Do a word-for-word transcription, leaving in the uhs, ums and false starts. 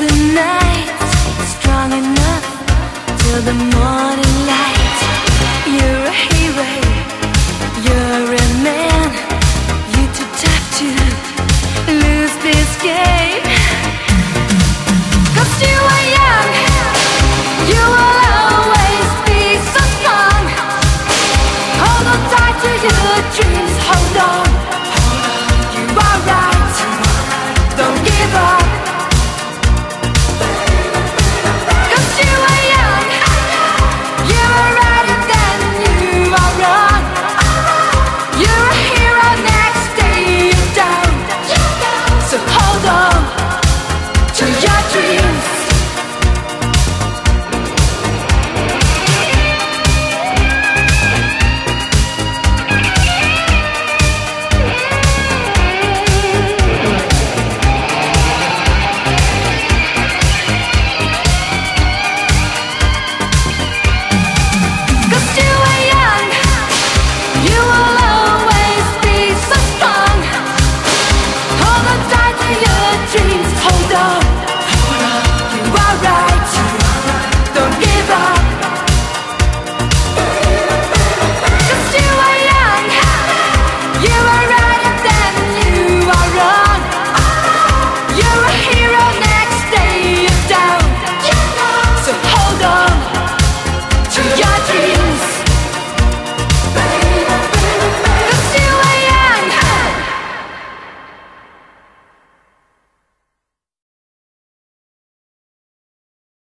the night strong enough till the morning light. You're a hero, you're a man, you too tough to lose this game. 'Cause you are young, you will always be so strong. Hold on tight to your dreams, hold on. You are right, don't give up. 'Cause you are young, you are right and then you are wrong. You're a hero, next day you're down. So hold on to your dreams.